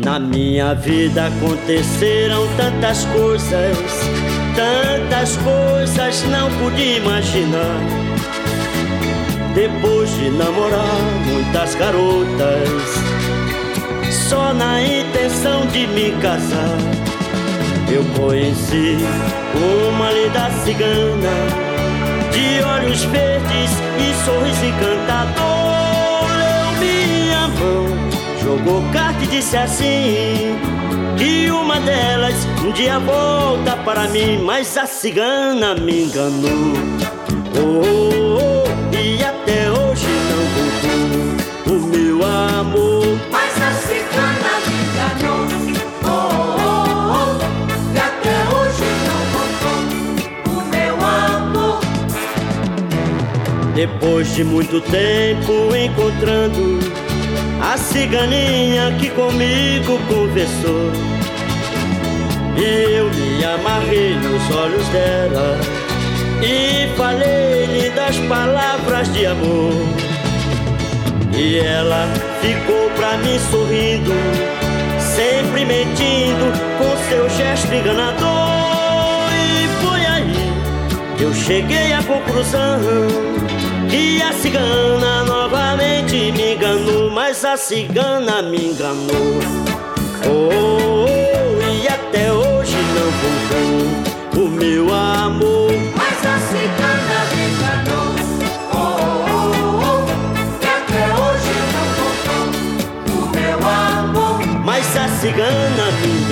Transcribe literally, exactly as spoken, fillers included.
Na minha vida aconteceram tantas coisas, tantas coisas não pude imaginar. Depois de namorar muitas garotas, só na intenção de me casar, eu conheci uma linda cigana, de olhos verdes e sorriso encantador. Leu minha mão, jogou carta e disse assim, que uma delas um dia volta para mim. Mas a cigana me enganou, oh, oh, oh, e até hoje não voltou o meu amor. Mas a cigana me enganou, oh, oh, oh, e até hoje não voltou o meu amor. Depois de muito tempo encontrando a ciganinha que comigo conversou, e eu me amarrei nos olhos dela e falei-lhe das palavras de amor. E ela ficou pra mim sorrindo, sempre mentindo com seu gesto enganador. E foi aí que eu cheguei à conclusão que a cigana novamente me enganou. Mas a cigana me enganou, oh, oh, oh, e até hoje não voltou o meu amor. Mas a cigana me enganou, oh, oh, oh, e até hoje não voltou o meu amor. Mas a cigana me